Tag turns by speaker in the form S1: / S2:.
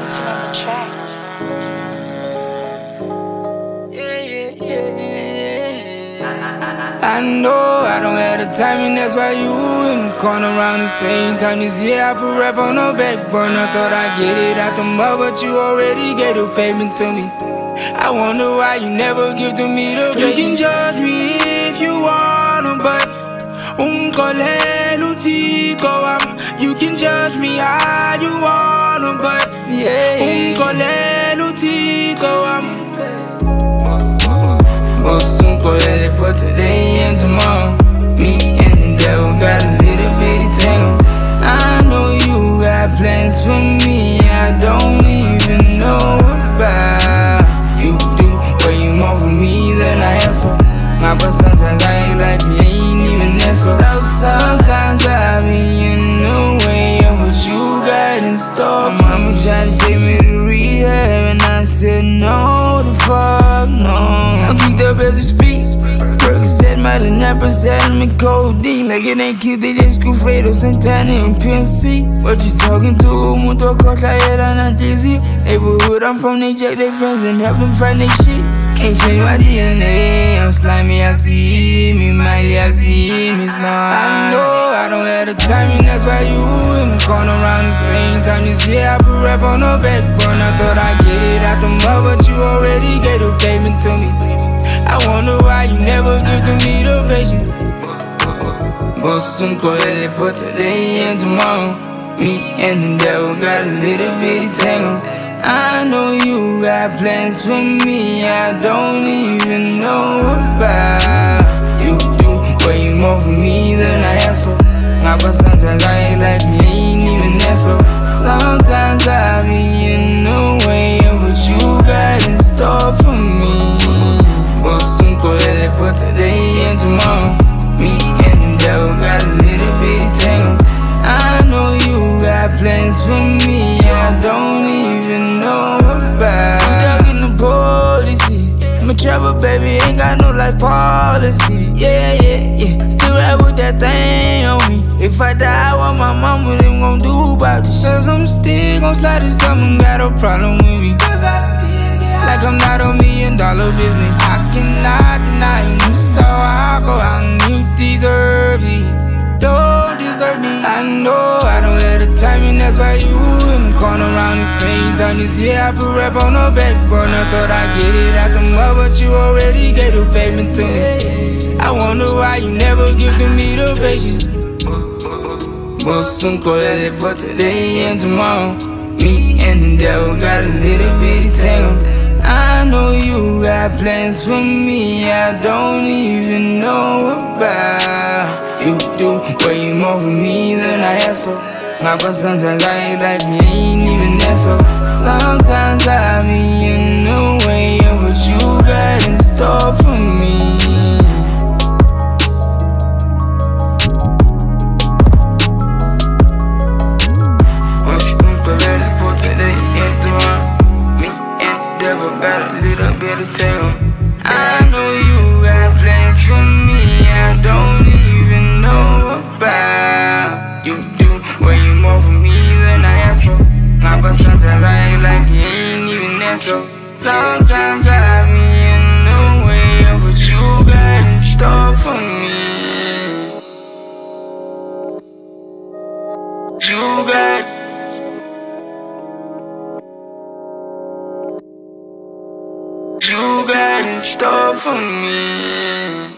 S1: Hampton on the track.
S2: I know I don't have the timing, that's why you in the corner around the same time this year. I put rap on the back burner, thought I'd get it out the mud, but you already gave the payment to me. I wonder why you never give to me the patience. You can judge me if you wanna, but you can judge me how you wanna, but for today and tomorrow. Me and the devil got a little bitty tangle. I know you got plans for me I don't even know about. You do what you want from me, then I answer. But sometimes I ain't like you ain't even there. So sometimes I be in the way of what you got in store. My mama tried to take me to rehab and I said no, the fuck no. I geeked up as we speak. Percocet, Mylanapra, me codeine. Like it ain't cute, they just screw Fredo, Santana, and PNC. What you talking to? Mundo Costa, and Jay-Z. Neighborhood I'm from, they check their friends and help them find their shit. Can't change my DNA, I'm slimy, oxy, me mighty, oxy, me slime. I know I don't have the timing, that's why you in the corner around the same time this year. I put rap on the back burner, thought I'd get it out the mud, but you already gave the payment to me. I wonder why you never give to me the patience. For today and tomorrow. Me and the devil got a little bitty tangle. I know you got plans for me I don't even know about. You do what you want from me, then I answer. But sometimes I ain't like you ain't even there. So sometimes I be in the way of what you got in store for me. For today and tomorrow. Me and the devil got a little bitty tangle. I know you got plans for me I don't even know about. I'm stuck in the policy. I'm a trapper, baby, ain't got no life policy. Yeah. Still rap with that thing on me. If I die, what my mama them gon' do about this? Cause I'm still gon' slide in something, got a problem with me. Like I'm not $1 million business. I cannot deny you, so I'll go out and you deserve it. Don't deserve me. I know I don't have the timing, that's why you in the corner around the same time this year. I put rap on the back burner, thought I'd get it out the mud, but you already gave the payment to me. I wonder why you never give to me the patience. For today and tomorrow. Me and the devil got a little bitty tangle. I know you got plans for me I don't even know about. You do what you want from me, then I answer. But sometimes I ain't like you ain't even there. So sometimes I be in the way of what you got in store for me. For today and tomorrow. Me and devil got a little bit of tangle. I know you got plans for me I don't even know about. You do what you want from me, then I answer. But sometimes I ain't like you ain't even there. So sometimes I be in the way of what you got in store for me. You got in store for me.